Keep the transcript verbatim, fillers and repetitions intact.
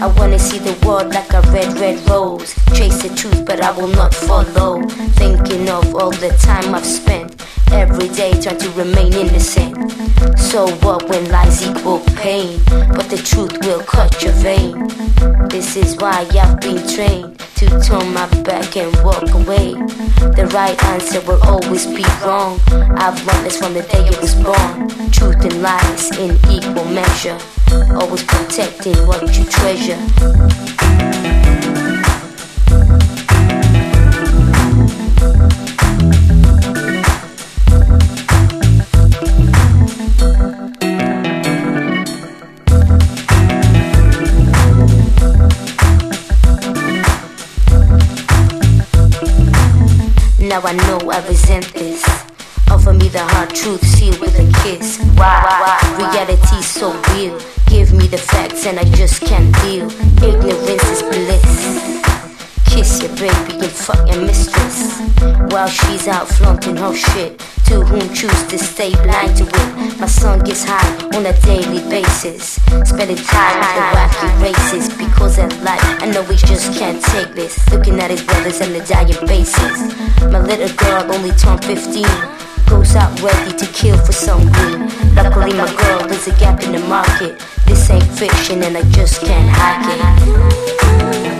I wanna see the world like a red, red rose. Chase the truth, but I will not follow. Thinking of all the time I've spent every day trying to remain innocent. So what when lies equal pain? But the truth will cut your vein. This is why I've been trained to turn my back and walk away. The right answer will always be wrong. I've learned this from the day I was born. Truth and lies in equal measure. Always protecting what you treasure. Now I know I resent this. Offer me the hard truth sealed with a kiss. Why? Why? Reality's so real. Give me the facts and I just can't deal. Ignorance is bliss. Kiss your baby and fuck your mistress while she's out flaunting her shit. To whom choose to stay blind to it. My son gets high on a daily basis, spending time with the wacky races. Because of life, I know we just can't take this. Looking at his brothers and the dying faces. My little girl only turned fifteen, goes out ready to kill for some green. Luckily my girl is a gap in the market. This ain't fiction and I just can't hack it.